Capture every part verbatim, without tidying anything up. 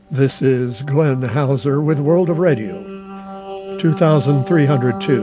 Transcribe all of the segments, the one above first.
This is Glenn Hauser with World of Radio, two thousand three hundred two.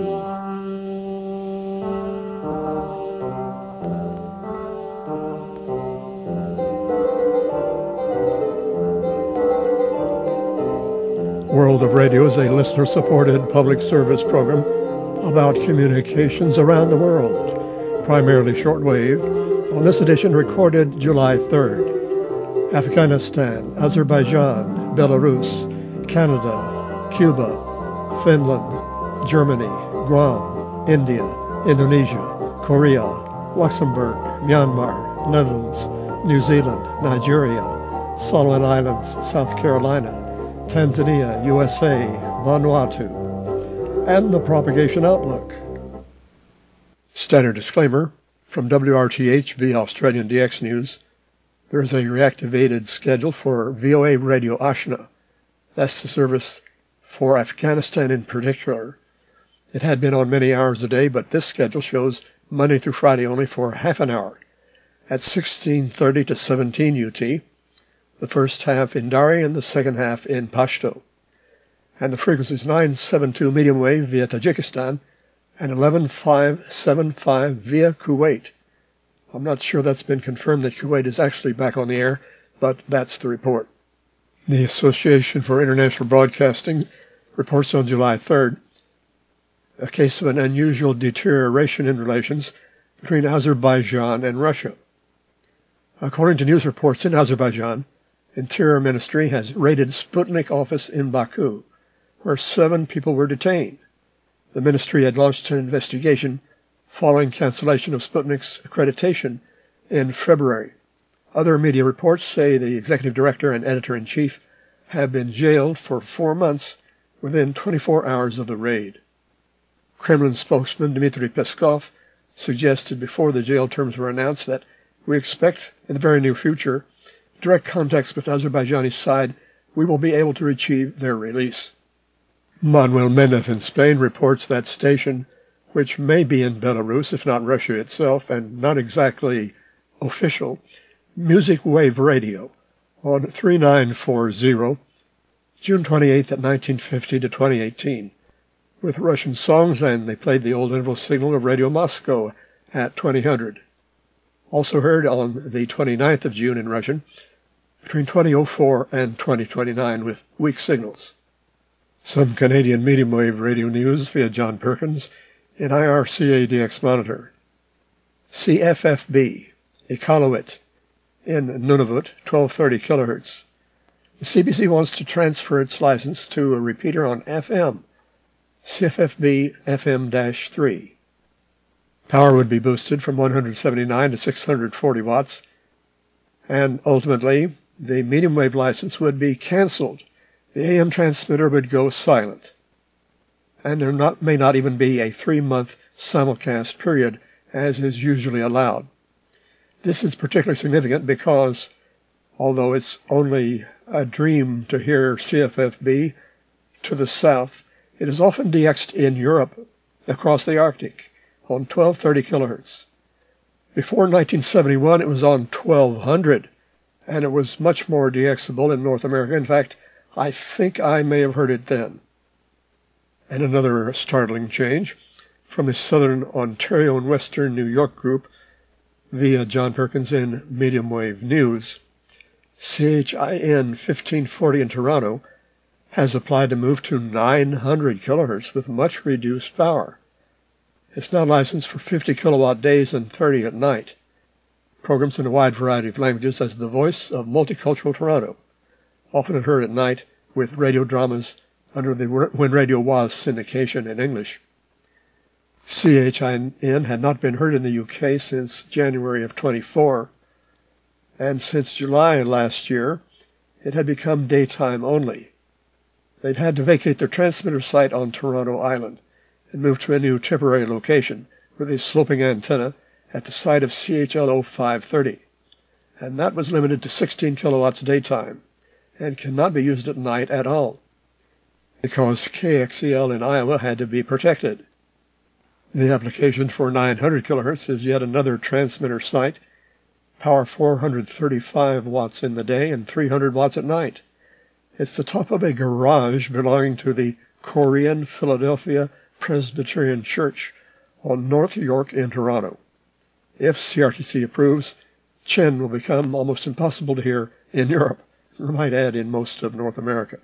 World of Radio is a listener-supported public service program about communications around the world, primarily shortwave. On this edition, recorded July third. Afghanistan, Azerbaijan, Belarus, Canada, Cuba, Finland, Germany, Guam, India, Indonesia, Korea, Luxembourg, Myanmar, Netherlands, New Zealand, Nigeria, Solomon Islands, South Carolina, Tanzania, U S A, Vanuatu, and the propagation outlook. Standard disclaimer from W R T H via Australian D X News. There is a reactivated schedule for V O A Radio Ashna. That's the service for Afghanistan in particular. It had been on many hours a day, but this schedule shows Monday through Friday only for half an hour at sixteen thirty to seventeen U T, the first half in Dari and the second half in Pashto. And the frequency is nine seventy-two medium wave via Tajikistan and eleven five seventy-five via Kuwait. I'm not sure that's been confirmed that Kuwait is actually back on the air, but that's the report. The Association for International Broadcasting reports on July third a case of an unusual deterioration in relations between Azerbaijan and Russia. According to news reports in Azerbaijan, Interior Ministry has raided Sputnik office in Baku, where seven people were detained. The ministry had launched an investigation following cancellation of Sputnik's accreditation in February. Other media reports say the executive director and editor-in-chief have been jailed for four months within twenty-four hours of the raid. Kremlin spokesman Dmitry Peskov suggested before the jail terms were announced that we expect in the very near future direct contacts with the Azerbaijani side. We will be able to achieve their release. Manuel Mendez in Spain reports that station, which may be in Belarus, if not Russia itself, and not exactly official, Music Wave Radio on thirty-nine forty, June twenty-eighth at nineteen fifty to twenty eighteen, with Russian songs, and they played the old interval signal of Radio Moscow at twenty hundred. Also heard on the twenty-ninth of June in Russian, between twenty oh four and twenty twenty-nine with weak signals. Some Canadian medium wave radio news via John Perkins in I R C A D X Monitor. C F F B, Iqaluit, in Nunavut, twelve thirty kilohertz. The C B C wants to transfer its license to a repeater on F M, C F F B F M three. Power would be boosted from one hundred seventy-nine to six hundred forty watts, and ultimately the medium wave license would be canceled. The A M transmitter would go silent, and there not, may not even be a three-month simulcast period, as is usually allowed. This is particularly significant because, although it's only a dream to hear C F F B to the south, it is often D X'd in Europe across the Arctic on twelve thirty kilohertz. Before nineteen seventy-one, it was on twelve hundred, and it was much more DXable in North America. In fact, I think I may have heard it then. And another startling change from the Southern Ontario and Western New York group via John Perkins in Medium Wave News. C H I N fifteen forty in Toronto has applied to move to nine hundred kilohertz with much reduced power. It's now licensed for fifty kilowatt days and thirty at night. Programs in a wide variety of languages as the voice of multicultural Toronto, often heard at night with radio dramas under the When Radio Was syndication in English. C H I N had not been heard in the U K since January of twenty-four, and since July last year, it had become daytime only. They'd had to vacate their transmitter site on Toronto Island and move to a new temporary location with a sloping antenna at the site of C H L O five thirty, and that was limited to sixteen kilowatts daytime and cannot be used at night at all, because K X E L in Iowa had to be protected. The application for nine hundred kilohertz is yet another transmitter site, power four hundred thirty-five watts in the day and three hundred watts at night, It's the top of a garage belonging to the Korean Philadelphia Presbyterian Church on North York in Toronto. If C R T C approves, Chen will become almost impossible to hear in Europe, I might add in most of North America.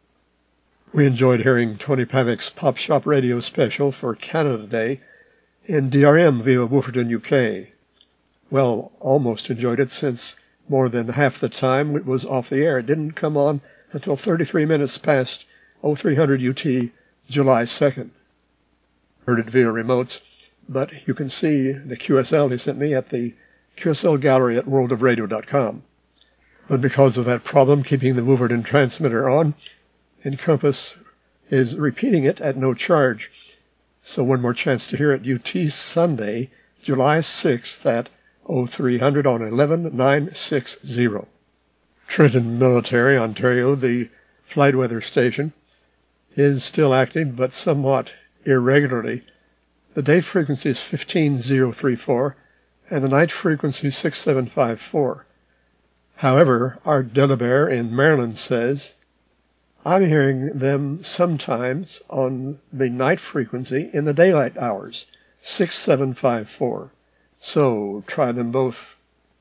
We enjoyed hearing Tony Pavick's Pop Shop Radio special for Canada Day in D R M via Wooferton, U K. Well, almost enjoyed it since more than half the time it was off the air. It didn't come on until thirty-three minutes past oh three hundred U T, July second. Heard it via remotes, but you can see the Q S L he sent me at the Q S L gallery at world of radio dot com. But because of that problem keeping the Wooferton transmitter on, Encompass is repeating it at no charge. So one more chance to hear it U T Sunday, July sixth at oh three hundred on eleven nine sixty. Trenton Military, Ontario, the flight weather station, is still active but somewhat irregularly. The day frequency is fifteen thousand thirty-four and the night frequency six seven five four. However, Art Delabere in Maryland says, I'm hearing them sometimes on the night frequency in the daylight hours, six seven five four. So try them both.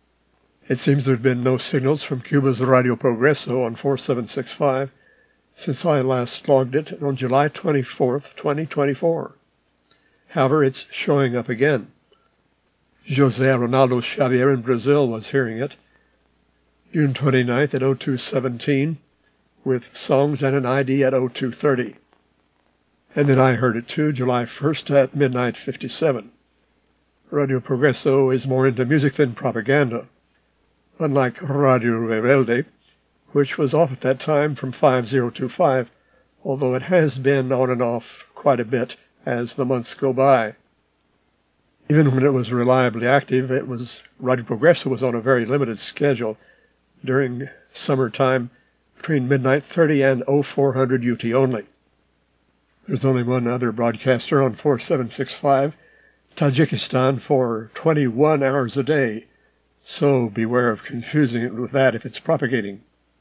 It seems there have been no signals from Cuba's Radio Progreso on four seven six five since I last logged it on July twenty-fourth, twenty twenty-four. However, it's showing up again. José Ronaldo Xavier in Brazil was hearing it June twenty-ninth at oh two seventeen with songs and an I D at oh two thirty. And then I heard it too, July first at midnight fifty-seven. Radio Progreso is more into music than propaganda, unlike Radio Rebelde, which was off at that time from five oh two five, although it has been on and off quite a bit as the months go by. Even when it was reliably active, it was Radio Progreso was on a very limited schedule during summertime between midnight thirty and oh four hundred U T only. There's only one other broadcaster on four seven six five, Tajikistan, for twenty-one hours a day, so beware of confusing it with that if it's propagating.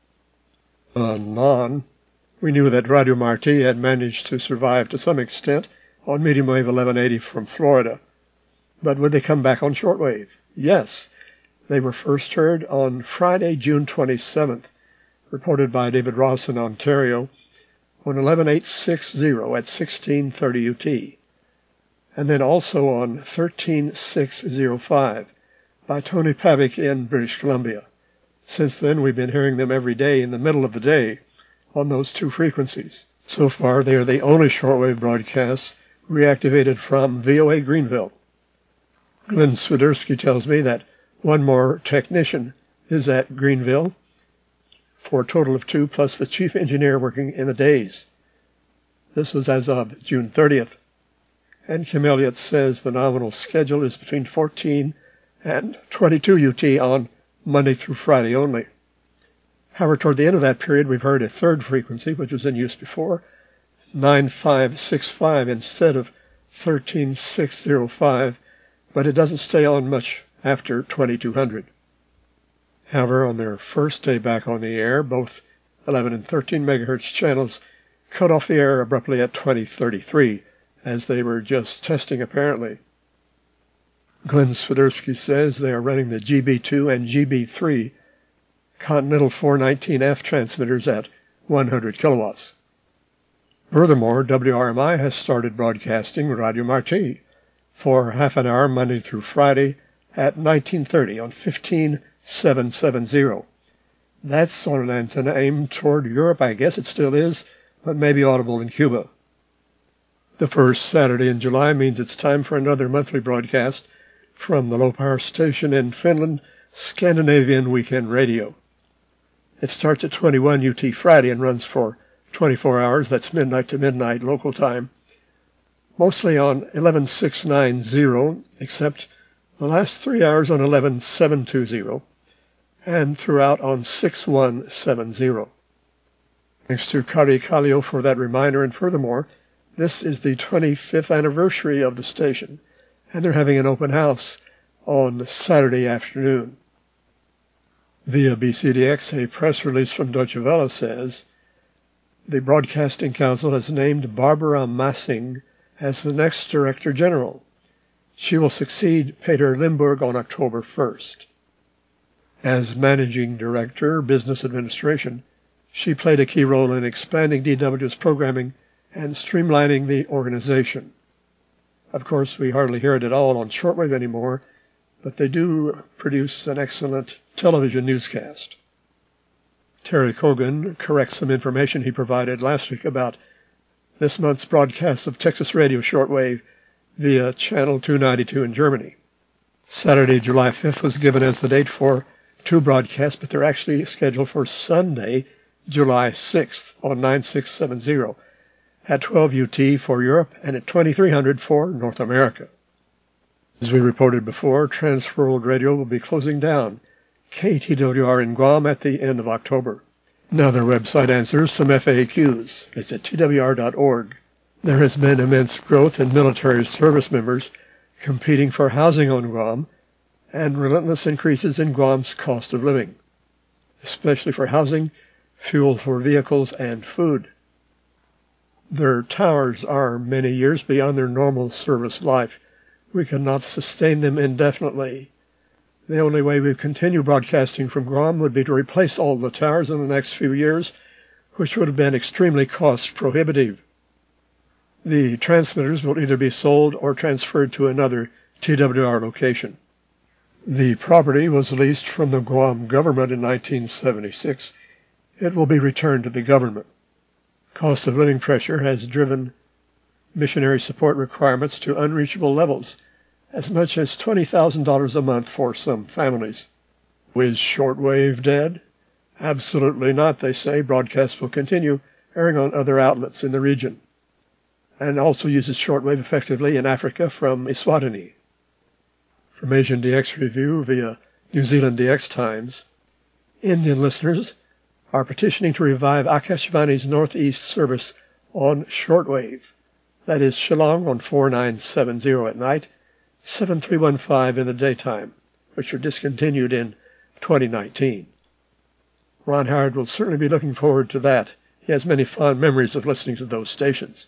Anon, we knew that Radio Marti had managed to survive to some extent on medium wave eleven eighty from Florida. But would they come back on shortwave? Yes. They were first heard on Friday, June twenty-seventh, reported by David Ross in Ontario, on eleven eight sixty at sixteen thirty U T, and then also on thirteen six oh five by Tony Pavick in British Columbia. Since then, we've been hearing them every day in the middle of the day on those two frequencies. So far, they are the only shortwave broadcasts reactivated from V O A Greenville. Glenn Swiderski tells me that one more technician is at Greenville for a total of two, plus the chief engineer working in the days. This was as of June thirtieth. And Kim Elliott says the nominal schedule is between fourteen and twenty-two U T on Monday through Friday only. However, toward the end of that period, we've heard a third frequency, which was in use before, nine five six five instead of thirteen six oh five, but it doesn't stay on much after twenty-two hundred. However, on their first day back on the air, both eleven and thirteen megahertz channels cut off the air abruptly at twenty thirty-three, as they were just testing apparently. Glenn Swiderski says they are running the G B two and G B three Continental four nineteen F transmitters at one hundred kilowatts. Furthermore, W R M I has started broadcasting Radio Marti for half an hour Monday through Friday at nineteen thirty on fifteen seven seventy. That's on an antenna aimed toward Europe. I guess it still is, but maybe audible in Cuba. The first Saturday in July means it's time for another monthly broadcast from the low-power station in Finland, Scandinavian Weekend Radio. It starts at twenty-one U T Friday and runs for twenty-four hours. That's midnight to midnight local time. Mostly on eleven six ninety, except the last three hours on eleven seven twenty, and throughout on six one seventy. Thanks to Kari Kallio for that reminder, and furthermore, this is the twenty-fifth anniversary of the station, and they're having an open house on Saturday afternoon. Via B C D X, a press release from Deutsche Welle says, The Broadcasting Council has named Barbara Massing as the next Director General. She will succeed Peter Limburg on October first. As Managing Director, Business Administration, she played a key role in expanding D W's programming and streamlining the organization. Of course, we hardly hear it at all on shortwave anymore, but they do produce an excellent television newscast. Terry Kogan corrects some information he provided last week about this month's broadcast of Texas Radio Shortwave via Channel two ninety-two in Germany. Saturday, July fifth was given as the date for two broadcasts, but they're actually scheduled for Sunday, July sixth on nine six seven zero at twelve U T for Europe and at twenty-three hundred for North America. As we reported before, Transworld Radio will be closing down K T W R in Guam at the end of October. Now their website answers some F A Qs. It's at T W R dot org. There has been immense growth in military service members competing for housing on Guam and relentless increases in Guam's cost of living, especially for housing, fuel for vehicles, and food. Their towers are many years beyond their normal service life. We cannot sustain them indefinitely. The only way we continue broadcasting from Guam would be to replace all the towers in the next few years, which would have been extremely cost prohibitive. The transmitters will either be sold or transferred to another T W R location. The property was leased from the Guam government in nineteen seventy-six. It will be returned to the government. Cost of living pressure has driven missionary support requirements to unreachable levels, as much as twenty thousand dollars a month for some families. Is shortwave dead? Absolutely not, they say. Broadcasts will continue airing on other outlets in the region, and also uses shortwave effectively in Africa from Eswatini. From Asian D X Review via New Zealand D X Times, Indian listeners are petitioning to revive Akashvani's Northeast service on shortwave. That is Shillong on four nine seven zero at night, seven three one five in the daytime, which were discontinued in twenty nineteen. Ron Howard will certainly be looking forward to that. He has many fond memories of listening to those stations.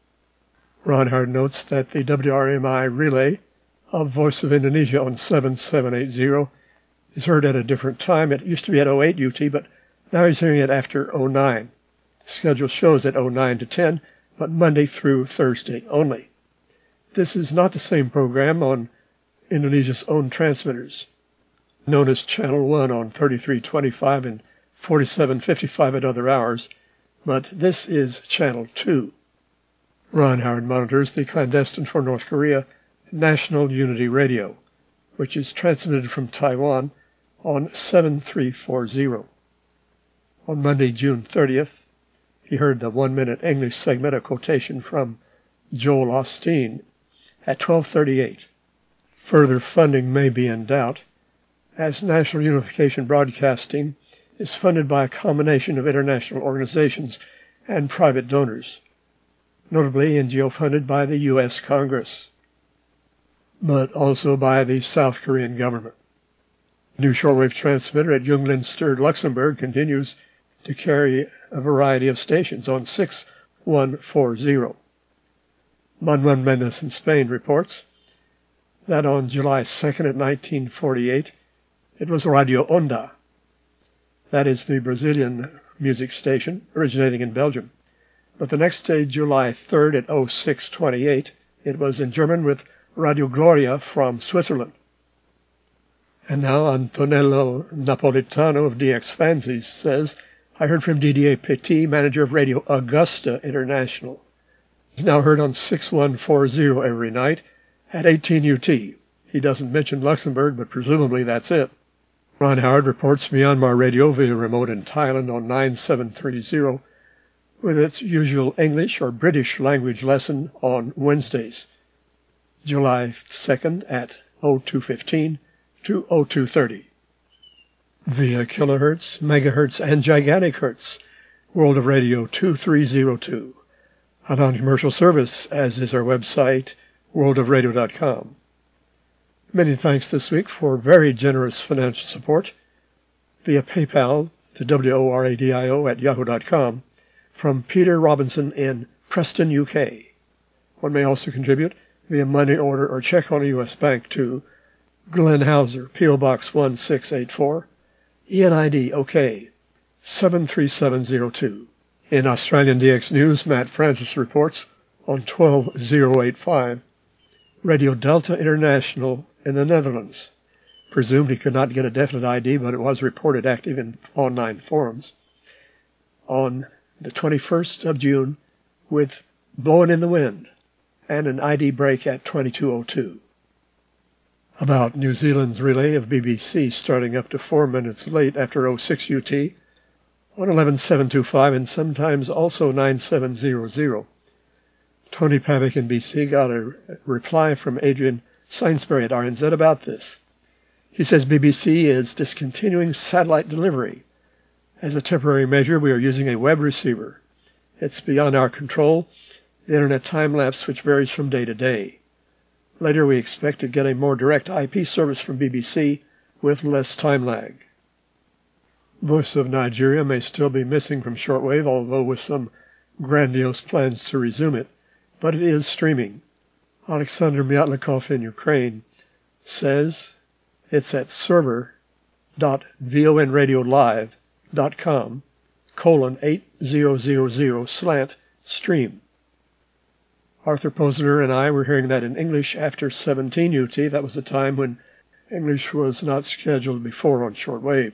Ron Howard notes that the W R M I relay of Voice of Indonesia on seven seven eight zero is heard at a different time. It used to be at oh eight U T, but now he's hearing it after oh nine. The schedule shows at oh nine to ten, but Monday through Thursday only. This is not the same program on Indonesia's own transmitters, known as Channel one on thirty-three twenty-five and forty-seven fifty-five at other hours, but this is Channel two. Ron Howard monitors the clandestine for North Korea National Unity Radio, which is transmitted from Taiwan on seven three four zero. On Monday, June thirtieth, he heard the one-minute English segment, a quotation from Joel Osteen, at twelve thirty-eight. Further funding may be in doubt, as National Unification Broadcasting is funded by a combination of international organizations and private donors, notably N G O funded by the U S Congress, but also by the South Korean government. New shortwave transmitter at Junglinster, Luxembourg, continues to carry a variety of stations on six one four zero. Manuel Mendes in Spain reports that on July second at nineteen forty-eight, it was Radio Onda. That is the Brazilian music station originating in Belgium. But the next day, July third at oh six twenty-eight, it was in German with Radio Gloria from Switzerland. And now Antonello Napolitano of D X Fancies says, I heard from Didier Petit, manager of Radio Augusta International. He's now heard on six one four zero every night at eighteen U T. He doesn't mention Luxembourg, but presumably that's it. Ron Howard reports Myanmar Radio via remote in Thailand on nine seven three zero with its usual English or British language lesson on Wednesdays, July second at oh two fifteen to oh two thirty. Via kilohertz, megahertz, and gigantic hertz, World of Radio two three zero two. A non-commercial service, as is our website, world of radio dot com. Many thanks this week for very generous financial support via PayPal to W O R A D I O at yahoo dot com from Peter Robinson in Preston, U K. One may also contribute via money order or check on a U S bank to Glenn Hauser, P O Box one six eight four, E N I D OK seven three seven zero two. In Australian D X News, Matt Francis reports on twelve oh eighty-five, Radio Delta International in the Netherlands. Presumed he could not get a definite I D, but it was reported active in online forums. On the twenty-first of June, with Blowing in the Wind, and an I D break at twenty-two oh two. About New Zealand's relay of B B C starting up to four minutes late after oh six U T on eleven seven twenty-five and sometimes also nine seven hundred. Tony Pavick in B C got a reply from Adrian Sainsbury at R N Z about this. He says B B C is discontinuing satellite delivery. As a temporary measure, we are using a web receiver. It's beyond our control, the internet time-lapse which varies from day to day. Later, we expect to get a more direct I P service from B B C with less time lag. Voice of Nigeria may still be missing from shortwave, although with some grandiose plans to resume it, but it is streaming. Alexander Myatlikov in Ukraine says it's at server.vonradiolive.com colon eight thousand slant stream. Arthur Posner and I were hearing that in English after seventeen U T. That was the time when English was not scheduled before on shortwave.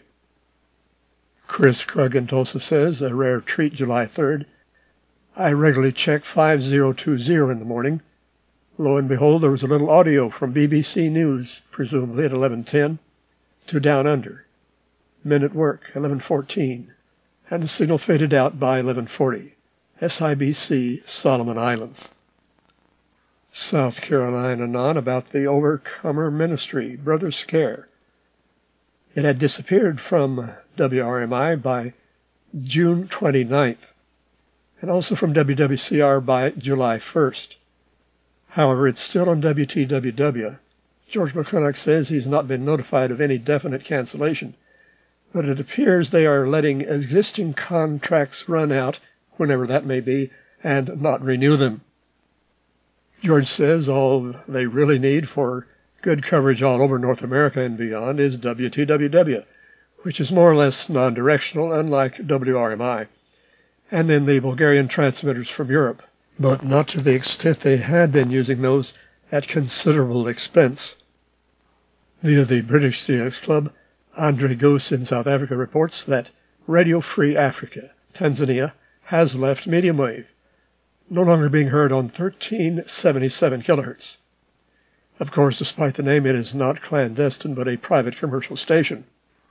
Chris Krug in Tulsa says, a rare treat July third. I regularly check five thousand twenty in the morning. Lo and behold, there was a little audio from B B C News, presumably at eleven ten, to Down Under. Men at work, eleven fourteen, and the signal faded out by eleven forty. S I B C, Solomon Islands. South Carolina non about the Overcomer Ministry, Brother Scare. It had disappeared from W R M I by June twenty-ninth, and also from W W C R by July first. However, it's still on W T W W. George McClintock says he's not been notified of any definite cancellation, but it appears they are letting existing contracts run out, whenever that may be, and not renew them. George says all they really need for good coverage all over North America and beyond is W T W W, which is more or less non-directional, unlike W R M I, and then the Bulgarian transmitters from Europe, but not to the extent they had been using those at considerable expense. Via the British D X Club, Andre Goose in South Africa reports that Radio Free Africa, Tanzania, has left medium wave, no longer being heard on thirteen seventy-seven kilohertz. Of course, despite the name, it is not clandestine, but a private commercial station.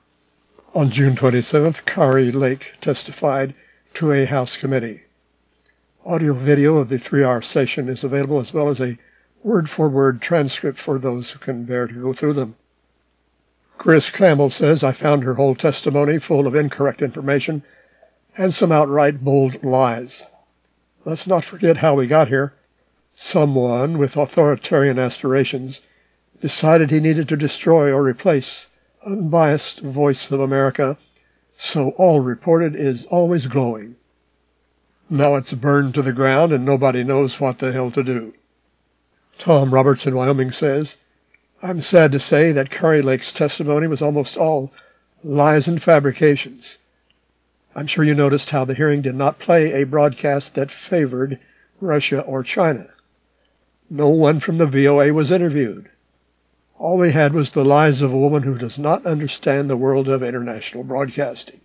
On June twenty-seventh, Kari Lake testified to a House committee. Audio-video of the three-hour session is available, as well as a word-for-word transcript for those who can bear to go through them. Chris Campbell says, I found her whole testimony full of incorrect information and some outright bold lies. Let's not forget how we got here. Someone with authoritarian aspirations decided he needed to destroy or replace unbiased Voice of America, so all reported is always glowing. Now it's burned to the ground and nobody knows what the hell to do. Tom Roberts in Wyoming says, I'm sad to say that Kari Lake's testimony was almost all lies and fabrications. I'm sure you noticed how the hearing did not play a broadcast that favored Russia or China. No one from the V O A was interviewed. All we had was the lies of a woman who does not understand the world of international broadcasting.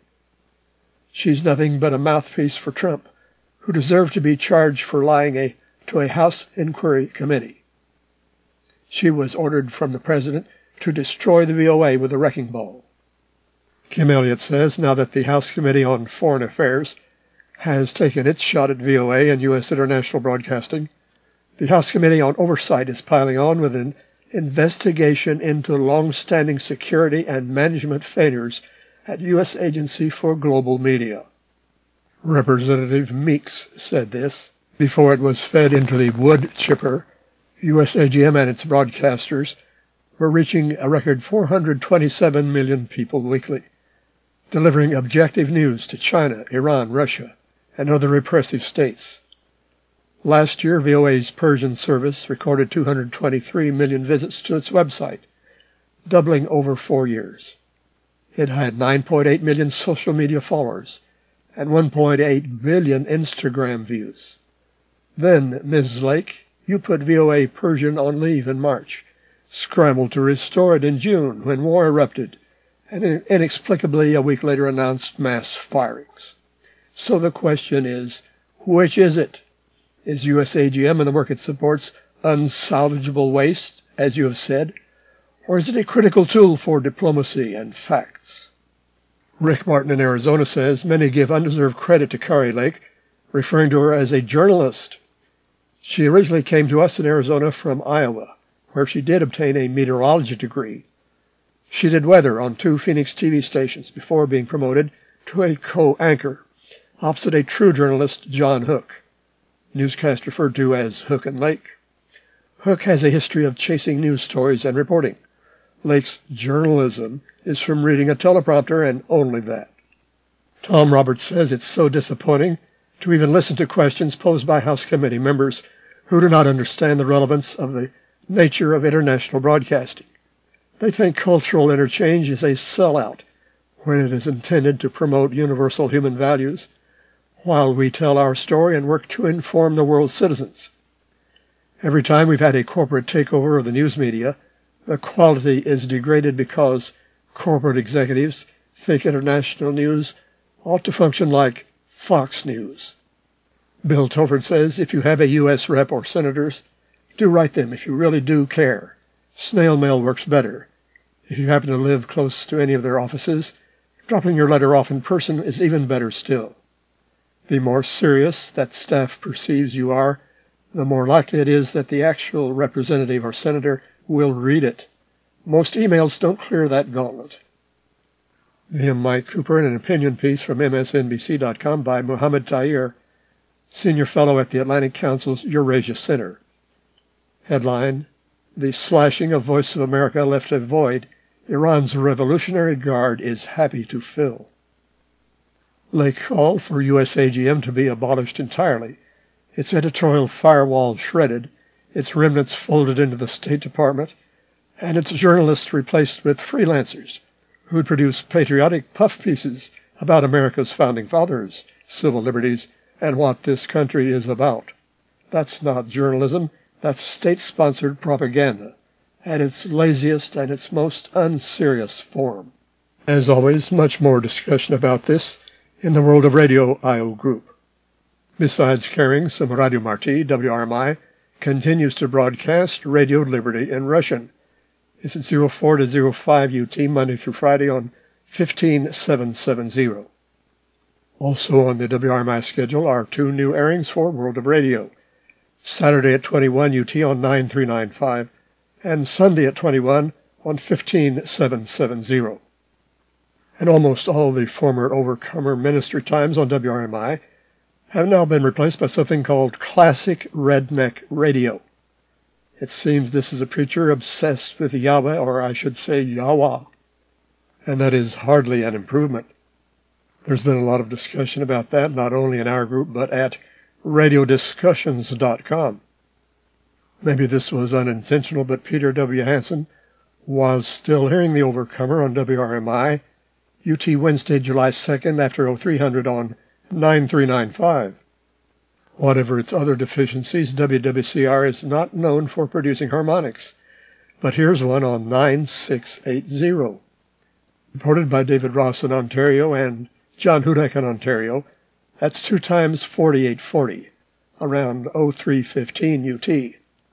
She's nothing but a mouthpiece for Trump, who deserved to be charged for lying a, to a House inquiry committee. She was ordered from the president to destroy the V O A with a wrecking ball. Kim Elliott says, now that the House Committee on Foreign Affairs has taken its shot at V O A and U S international broadcasting, the House Committee on Oversight is piling on with an investigation into long-standing security and management failures at U S Agency for Global Media. Representative Meeks said this before it was fed into the wood chipper. U S A G M and its broadcasters were reaching a record four hundred twenty-seven million people weekly, delivering objective news to China, Iran, Russia, and other repressive states. Last year, V O A's Persian service recorded two hundred twenty-three million visits to its website, doubling over four years. It had nine point eight million social media followers and one point eight billion Instagram views. Then, Miz Lake, you put V O A Persian on leave in March, scrambled to restore it in June when war erupted, and inexplicably a week later announced mass firings. So the question is, which is it? Is U S A G M and the work it supports unsalvageable waste, as you have said, or is it a critical tool for diplomacy and facts? Rick Martin in Arizona says many give undeserved credit to Kari Lake, referring to her as a journalist. She originally came to us in Arizona from Iowa, where she did obtain a meteorology degree. She did weather on two Phoenix T V stations before being promoted to a co-anchor, opposite a true journalist, John Hook, newscast referred to as Hook and Lake. Hook has a history of chasing news stories and reporting. Lake's journalism is from reading a teleprompter and only that. Tom Roberts says it's so disappointing to even listen to questions posed by House committee members who do not understand the relevance of the nature of international broadcasting. They think cultural interchange is a sellout when it is intended to promote universal human values, while we tell our story and work to inform the world's citizens. Every time we've had a corporate takeover of the news media, the quality is degraded because corporate executives think international news ought to function like Fox News. Bill Tolford says if you have a U S rep or senators, do write them if you really do care. Snail mail works better. If you happen to live close to any of their offices, dropping your letter off in person is even better still. The more serious that staff perceives you are, the more likely it is that the actual representative or senator will read it. Most emails don't clear that gauntlet. V M Mike Cooper in an opinion piece from M S N B C dot com by Muhammad Tahir, Senior Fellow at the Atlantic Council's Eurasia Center. Headline, The slashing of Voice of America left a void Iran's Revolutionary Guard is happy to fill. Lake called for U S A G M to be abolished entirely, its editorial firewall shredded, its remnants folded into the State Department, and its journalists replaced with freelancers who'd produce patriotic puff pieces about America's founding fathers, civil liberties, and what this country is about. That's not journalism, that's state-sponsored propaganda, at its laziest and its most unserious form. As always, much more discussion about this in the World of Radio I O group. Besides carrying some Radio Marti, W R M I continues to broadcast Radio Liberty in Russian. It's at zero four to zero five U T Monday through Friday on fifteen seven seventy. Also on the W R M I schedule are two new airings for World of Radio. Saturday at twenty-one U T on nine three nine five and Sunday at twenty-one on fifteen seven seventy. And almost all the former Overcomer ministry times on W R M I have now been replaced by something called Classic Redneck Radio. It seems this is a preacher obsessed with Yahweh, or I should say Yahweh, and that is hardly an improvement. There's been a lot of discussion about that, not only in our group, but at radio discussions dot com. Maybe this was unintentional, but Peter W. Hansen was still hearing the Overcomer on W R M I, U T Wednesday, July second, after oh three hundred on nine three nine five. Whatever its other deficiencies, W W C R is not known for producing harmonics, but here's one on nine six eight zero. Reported by David Ross in Ontario and John Hudak in Ontario, that's two times forty-eight forty, around oh three fifteen U T.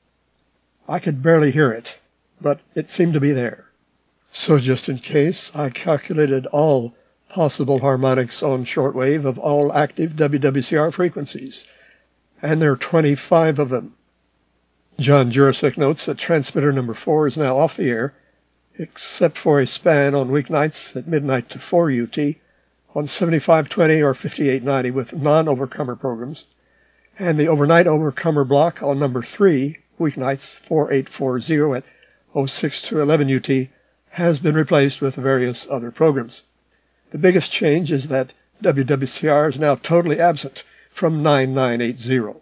I could barely hear it, but it seemed to be there. So just in case, I calculated all possible harmonics on shortwave of all active W W C R frequencies, and there are twenty-five of them. John Jurasek notes that transmitter number four is now off the air, except for a span on weeknights at midnight to four U T on seventy-five twenty or fifty-eight ninety with non-Overcomer programs, and the overnight Overcomer block on number three, weeknights forty-eight forty at oh six to eleven U T, has been replaced with various other programs. The biggest change is that W W C R is now totally absent from nine nine eight zero.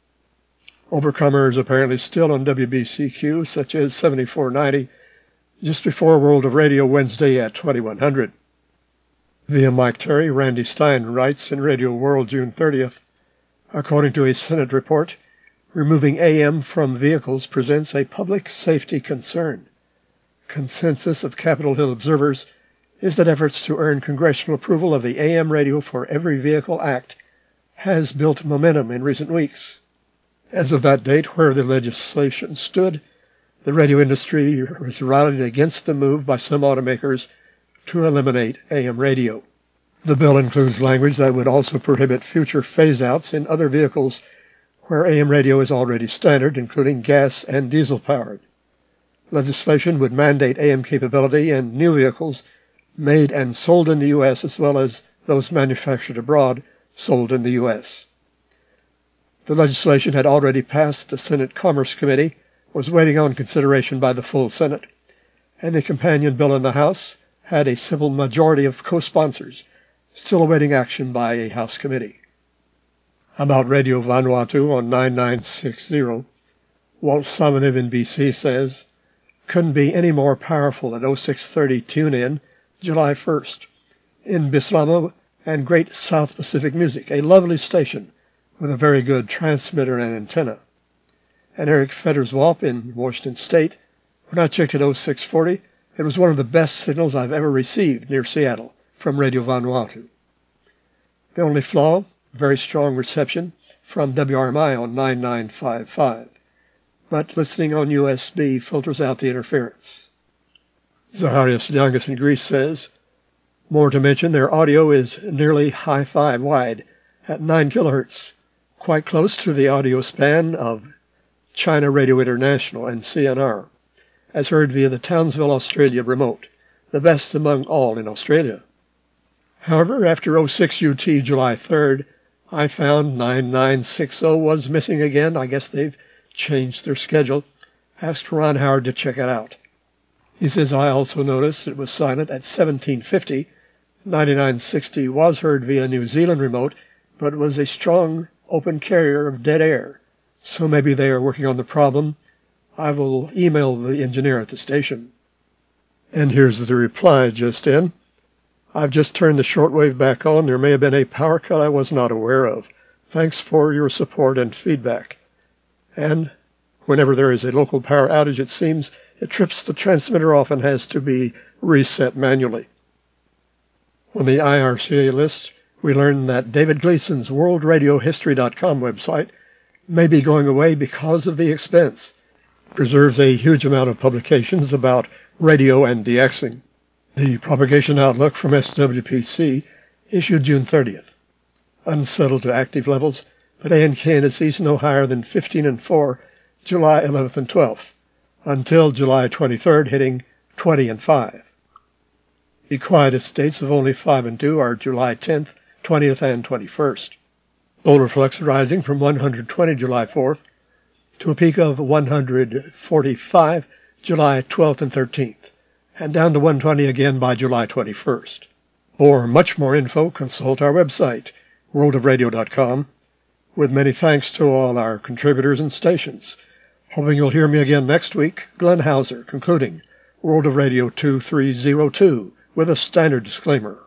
Overcomers apparently still on W B C Q, such as seventy-four ninety, just before World of Radio Wednesday at twenty-one hundred. Via Mike Terry, Randy Stein writes in Radio World June thirtieth, according to a Senate report, removing A M from vehicles presents a public safety concern. Consensus of Capitol Hill observers is that efforts to earn congressional approval of the A M Radio for Every Vehicle Act has built momentum in recent weeks. As of that date, where the legislation stood, the radio industry was rallied against the move by some automakers to eliminate A M radio. The bill includes language that would also prohibit future phase-outs in other vehicles where A M radio is already standard, including gas and diesel-powered. Legislation would mandate A M capability in new vehicles made and sold in the U S as well as those manufactured abroad sold in the U S. The legislation had already passed the Senate Commerce Committee, was waiting on consideration by the full Senate, and the companion bill in the House had a simple majority of co-sponsors, still awaiting action by a House committee. About Radio Vanuatu on nine nine six zero, Walt Samanev in B C says, couldn't be any more powerful at oh six thirty tune-in, July first, in Bislamo and great South Pacific music, a lovely station with a very good transmitter and antenna. And Eric Federswalp in Washington State, when I checked at oh six forty, it was one of the best signals I've ever received near Seattle from Radio Vanuatu. The only flaw, very strong reception from W R M I on nine nine five five, but listening on U S B filters out the interference. Zacharias Liangas in Greece says, more to mention, their audio is nearly hi-fi wide at nine kilohertz, quite close to the audio span of China Radio International and C N R, as heard via the Townsville, Australia remote, the best among all in Australia. However, after oh six U T July third, I found nine nine six zero was missing again. I guess they've changed their schedule. Asked Ron Howard to check it out. He says, I also noticed it was silent at seventeen fifty. ninety-nine sixty was heard via New Zealand remote, but it was a strong open carrier of dead air. So maybe they are working on the problem. I will email the engineer at the station. And here's the reply just in. I've just turned the shortwave back on. There may have been a power cut I was not aware of. Thanks for your support and feedback. And whenever there is a local power outage, it seems it trips the transmitter off and has to be reset manually. On the I R C A list, we learned that David Gleason's world radio history dot com website may be going away because of the expense. It preserves a huge amount of publications about radio and DXing. The Propagation Outlook from S W P C issued June thirtieth. Unsettled to active levels, but A N K indices no higher than fifteen and four, July eleventh and twelfth, until July twenty-third, hitting twenty and five. The quietest dates of only five and two are July tenth, twentieth, and twenty-first. Polar flux rising from one hundred twenty July fourth to a peak of one hundred forty-five July twelfth and thirteenth, and down to one hundred twenty again by July twenty-first. For much more info, consult our website, world of radio dot com, with many thanks to all our contributors and stations. Hoping you'll hear me again next week, Glenn Hauser, concluding World of Radio two three zero two with a standard disclaimer.